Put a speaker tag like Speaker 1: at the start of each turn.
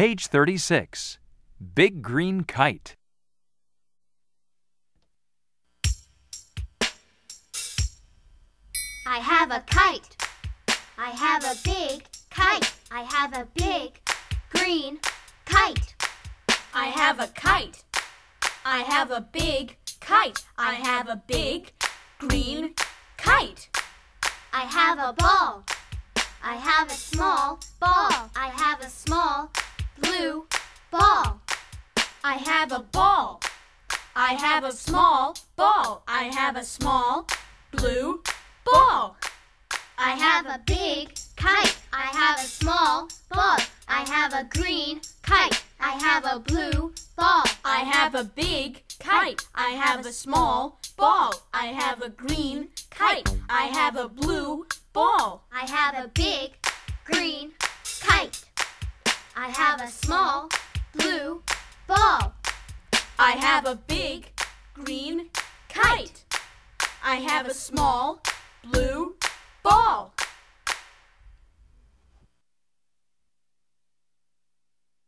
Speaker 1: Page 36. Big green kite.
Speaker 2: I have a kite. I have a big kite. I have a big green kite.
Speaker 3: I have a kite. I have a big kite. I have a big green kite.
Speaker 2: I have a ball. I have a small ball. I have a small blue ball.
Speaker 3: I have a ball. I have a small ball. I have a small blue ball.
Speaker 2: I have a big kite. I have a small ball. I have a green kite. I have a blue ball.
Speaker 3: I have a big kite. I have a small ball. I have a green kite. I have a blue ball.
Speaker 2: I have a big green kite. I have a small blue ball.
Speaker 3: I have a big green kite. I have a small blue ball.